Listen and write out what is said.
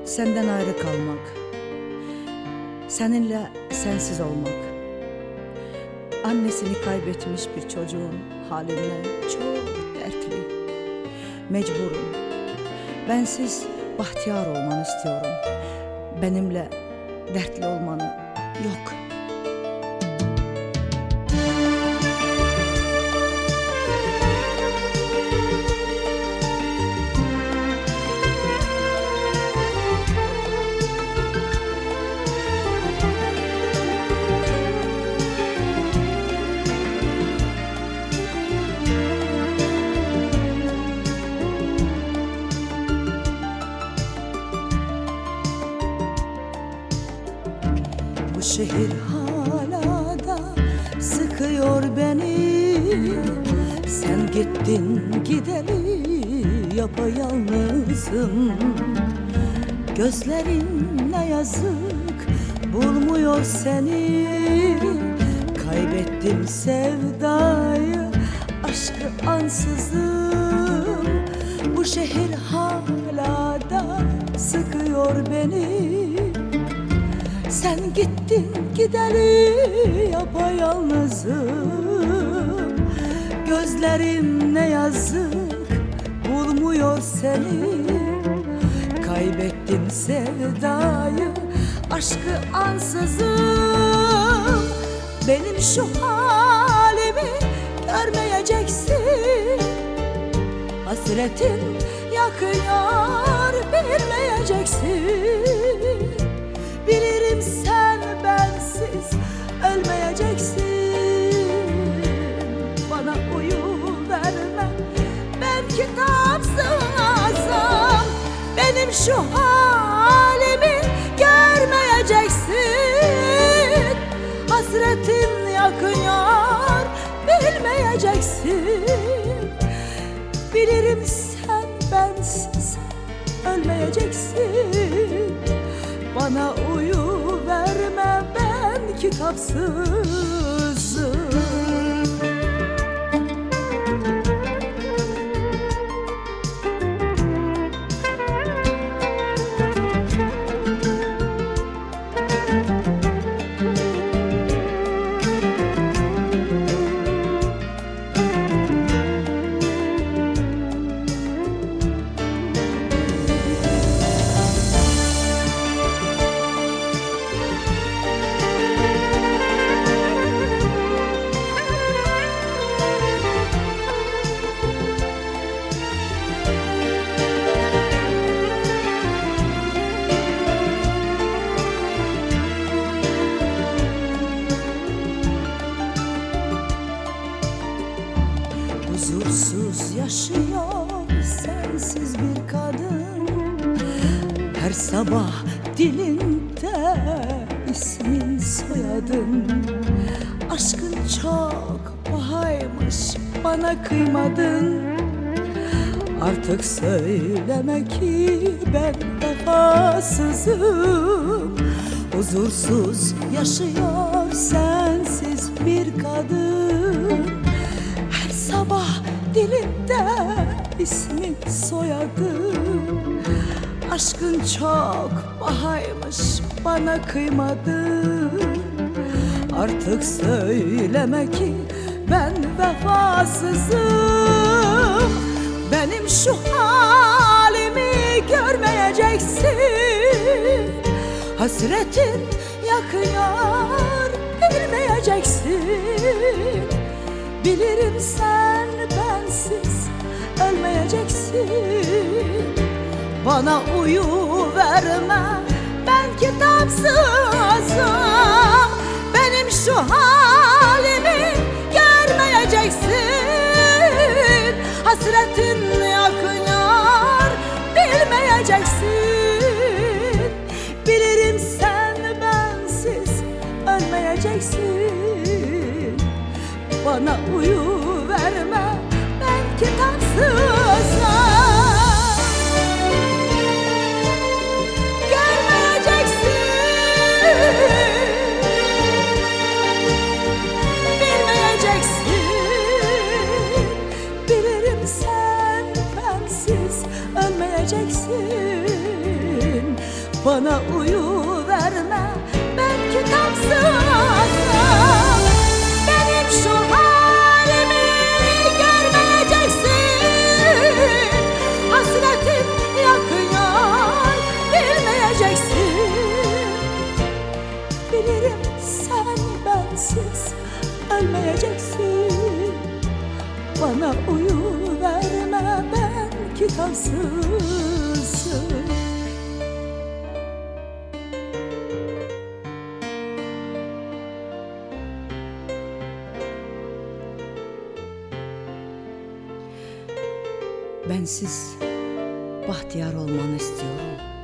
Senden ayrı kalmak, seninle sensiz olmak, annesini kaybetmiş bir çocuğun halinden çok dertli. Mecburum, bensiz bahtiyar olmanı istiyorum. Benimle dertli olmanı yok. Bu şehir hala da sıkıyor beni. Sen gittin gideli yapayalnızım. Gözlerin ne yazık bulmuyor seni. Kaybettim sevdayı, aşkı ansızım. Bu şehir hala da sıkıyor beni. Sen gittin gideli yapayalnızım. Gözlerim ne yazık bulmuyor seni. Kaybettim sevdayı, aşkı ansızım. Benim şu halimi görmeyeceksin. Hasretin yakıyor, bilmeyeceksin. Bilirim sen bensiz ölmeyeceksin. Bana uyuverme, ben kitapsızım. Benim şu halimi görmeyeceksin. Hasretin yakıyor, bilmeyeceksin. Bilirim sen bensiz ölmeyeceksin. Bana uyuverme, ben kitapsızım. Huzursuz yaşıyor sensiz bir kadın. Her sabah dilinde ismin soyadın. Aşkın çok pahaymış, bana kıymadın. Artık söyleme ki ben vefasızım. Huzursuz yaşıyor sensiz bir kadın. Sabah dilinde ismin soyadın. Aşkın çok pahaymış, bana kıymadın. Artık söyleme ki ben vefasızım. Benim şu halimi görmeyeceksin. Hasretin yakıyor, bilmeyeceksin. Bilirim sen bensiz ölmeyeceksin. Bana uyuverme, ben kitapsızım. Benim şu halimi görmeyeceksin. Hasretin yakıyor, bilmeyeceksin. Bilirim sen bensiz ölmeyeceksin. Bana uyuverme, ben kitapsızım. Görmeyeceksin, bilmeyeceksin. Bilirim sen bensiz ölmeyeceksin. Bana uyu verme, ben kitapsızım. Benim şu halimi görmeyeceksin. Hasretin yakıyor, bilmeyeceksin. Bilirim sen bensiz ölmeyeceksin. Bana uyu verme, ben kitapsızım. Bensiz bahtiyar olmanı istiyorum.